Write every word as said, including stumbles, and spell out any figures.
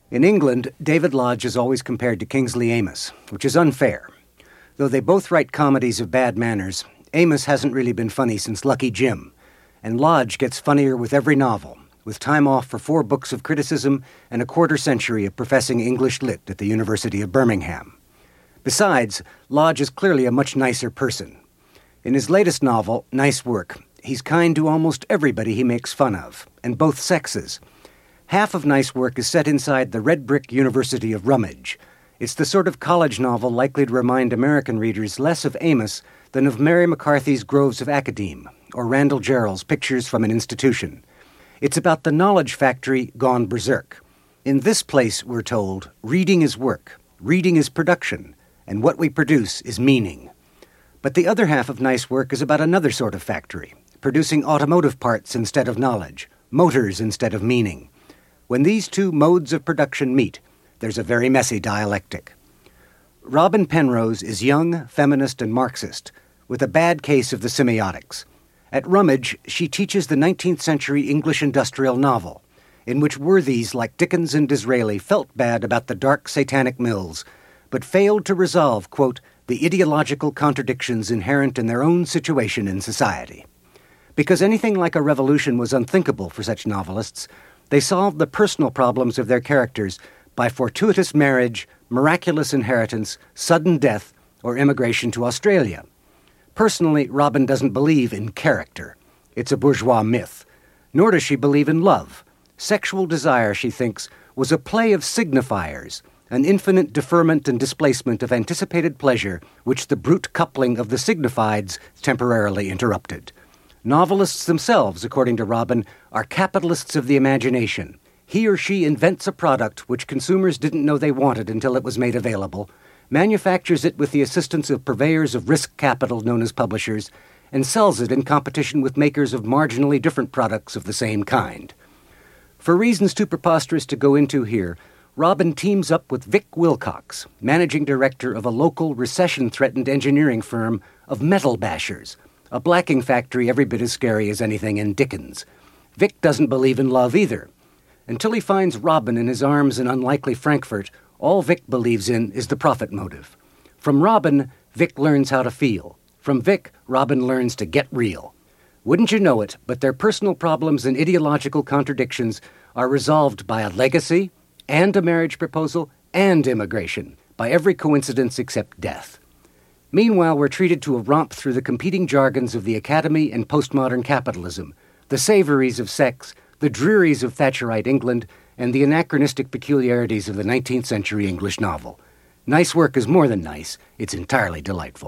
In England, David Lodge is always compared to Kingsley Amis, which is unfair. Though they both write comedies of bad manners, Amis hasn't really been funny since Lucky Jim, and Lodge gets funnier with every novel, with time off for four books of criticism and a quarter century of professing English lit at the University of Birmingham. Besides, Lodge is clearly a much nicer person. In his latest novel, Nice Work, he's kind to almost everybody he makes fun of, and both sexes. Half of Nice Work is set inside the red brick University of Rummidge. It's the sort of college novel likely to remind American readers less of Amis than of Mary McCarthy's Groves of Academe, or Randall Jarrell's Pictures from an Institution. It's about the knowledge factory gone berserk. In this place, we're told, reading is work, reading is production, and what we produce is meaning. But the other half of Nice Work is about another sort of factory, producing automotive parts instead of knowledge, motors instead of meaning. When these two modes of production meet, there's a very messy dialectic. Robin Penrose is young, feminist, and Marxist, with a bad case of the semiotics. At Rummidge, she teaches the nineteenth century English industrial novel, in which worthies like Dickens and Disraeli felt bad about the dark satanic mills, but failed to resolve, quote, the ideological contradictions inherent in their own situation in society. Because anything like a revolution was unthinkable for such novelists, they solved the personal problems of their characters by fortuitous marriage, miraculous inheritance, sudden death, or immigration to Australia. Personally, Robin doesn't believe in character. It's a bourgeois myth. Nor does she believe in love. Sexual desire, she thinks, was a play of signifiers, an infinite deferment and displacement of anticipated pleasure which the brute coupling of the signifieds temporarily interrupted. Novelists themselves, according to Robin, are capitalists of the imagination. He or she invents a product which consumers didn't know they wanted until it was made available, manufactures it with the assistance of purveyors of risk capital known as publishers, and sells it in competition with makers of marginally different products of the same kind. For reasons too preposterous to go into here, Robin teams up with Vic Wilcox, managing director of a local recession-threatened engineering firm of metal bashers, a blacking factory every bit as scary as anything in Dickens. Vic doesn't believe in love either. Until he finds Robin in his arms in unlikely Frankfurt, all Vic believes in is the profit motive. From Robin, Vic learns how to feel. From Vic, Robin learns to get real. Wouldn't you know it, but their personal problems and ideological contradictions are resolved by a legacy, and a marriage proposal, and immigration, by every coincidence except death. Meanwhile, we're treated to a romp through the competing jargons of the Academy and postmodern capitalism, the savories of sex, the drearies of Thatcherite England, and the anachronistic peculiarities of the nineteenth century English novel. Nice Work is more than nice, it's entirely delightful.